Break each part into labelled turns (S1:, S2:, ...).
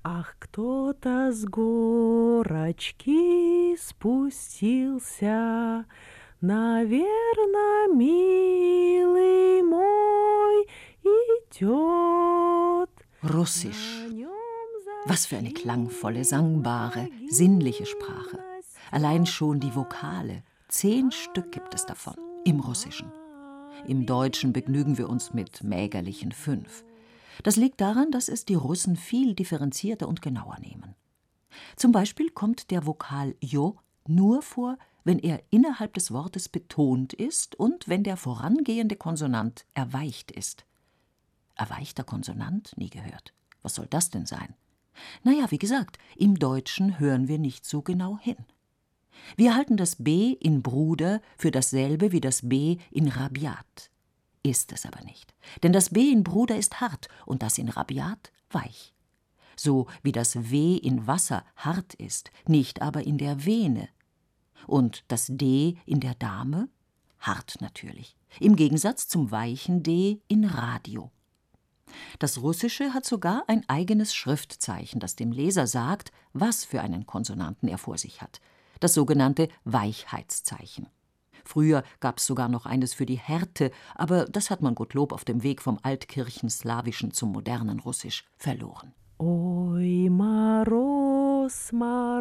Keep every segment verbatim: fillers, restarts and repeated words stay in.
S1: Ах, кто-то с горочки спустился, наверно, милый мой, идет.
S2: Russisch. Was für eine klangvolle, sangbare, sinnliche Sprache. Allein schon die Vokale. Zehn Stück gibt es davon im Russischen. Im Deutschen begnügen wir uns mit mägerlichen fünf. Das liegt daran, dass es die Russen viel differenzierter und genauer nehmen. Zum Beispiel kommt der Vokal Jo nur vor, wenn er innerhalb des Wortes betont ist und wenn der vorangehende Konsonant erweicht ist. Erweichter Konsonant? Nie gehört. Was soll das denn sein? Naja, wie gesagt, im Deutschen hören wir nicht so genau hin. Wir halten das B in Bruder für dasselbe wie das B in Rabiat. Ist es aber nicht. Denn das B in Bruder ist hart und das in Rabiat weich. So wie das W in Wasser hart ist, nicht aber in der Vene. Und das D in der Dame? Hart natürlich. Im Gegensatz zum weichen D in Radio. Das Russische hat sogar ein eigenes Schriftzeichen, das dem Leser sagt, was für einen Konsonanten er vor sich hat. Das sogenannte Weichheitszeichen. Früher gab es sogar noch eines für die Härte, aber das hat man Gottlob auf dem Weg vom altkirchenslawischen zum modernen Russisch verloren.
S1: Oi, Maros,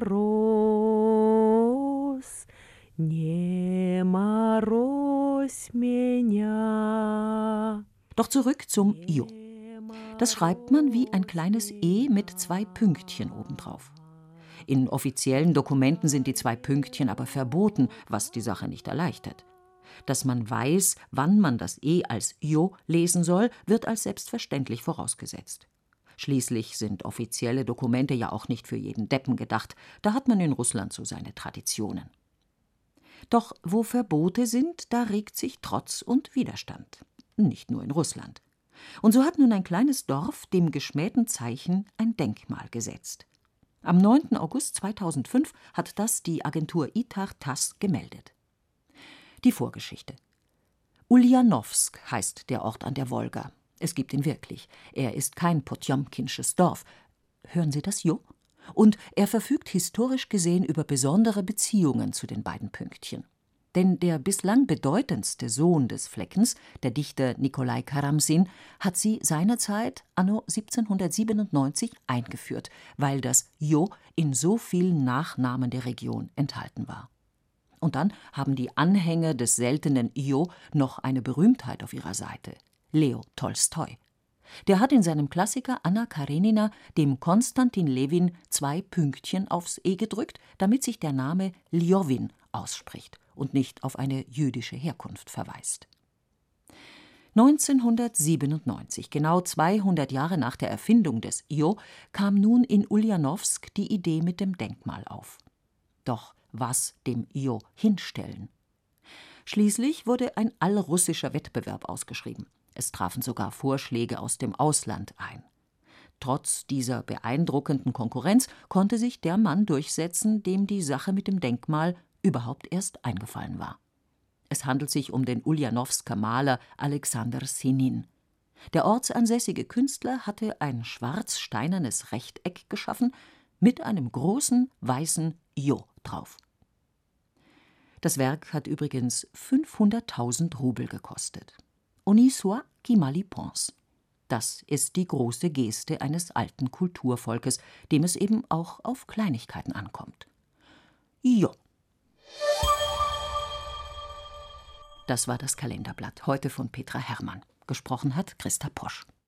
S1: Maros, не морозь меня.
S2: Doch zurück zum Jo. Das schreibt man wie ein kleines E mit zwei Pünktchen obendrauf. In offiziellen Dokumenten sind die zwei Pünktchen aber verboten, was die Sache nicht erleichtert. Dass man weiß, wann man das E als Jo lesen soll, wird als selbstverständlich vorausgesetzt. Schließlich sind offizielle Dokumente ja auch nicht für jeden Deppen gedacht. Da hat man in Russland so seine Traditionen. Doch wo Verbote sind, da regt sich Trotz und Widerstand. Nicht nur in Russland. Und so hat nun ein kleines Dorf dem geschmähten Zeichen ein Denkmal gesetzt. Am neunten August zweitausendfünf hat das die Agentur Itar-Tass gemeldet. Die Vorgeschichte. Uljanowsk heißt der Ort an der Wolga. Es gibt ihn wirklich. Er ist kein potjomkinsches Dorf. Hören Sie das, Jo? Und er verfügt historisch gesehen über besondere Beziehungen zu den beiden Pünktchen. Denn der bislang bedeutendste Sohn des Fleckens, der Dichter Nikolai Karamsin, hat sie seinerzeit anno siebzehnhundertsiebenundneunzig eingeführt, weil das Jo in so vielen Nachnamen der Region enthalten war. Und dann haben die Anhänger des seltenen Jo noch eine Berühmtheit auf ihrer Seite: Leo Tolstoi. Der hat in seinem Klassiker Anna Karenina dem Konstantin Lewin zwei Pünktchen aufs E gedrückt, damit sich der Name Ljowin ausspricht und nicht auf eine jüdische Herkunft verweist. neunzehnhundertsiebenundneunzig, genau zweihundert Jahre nach der Erfindung des Jo, kam nun in Uljanowsk die Idee mit dem Denkmal auf. Doch was dem Jo hinstellen? Schließlich wurde ein allrussischer Wettbewerb ausgeschrieben. Es trafen sogar Vorschläge aus dem Ausland ein. Trotz dieser beeindruckenden Konkurrenz konnte sich der Mann durchsetzen, dem die Sache mit dem Denkmal überhaupt erst eingefallen war. Es handelt sich um den Uljanowsker Maler Alexander Senin. Der ortsansässige Künstler hatte ein schwarz-steinernes Rechteck geschaffen mit einem großen weißen Jo drauf. Das Werk hat übrigens fünfhunderttausend Rubel gekostet. On y soit qui mal y pense. Das ist die große Geste eines alten Kulturvolkes, dem es eben auch auf Kleinigkeiten ankommt. Jo. Das war das Kalenderblatt, heute von Petra Herrmann. Gesprochen hat Christa Posch.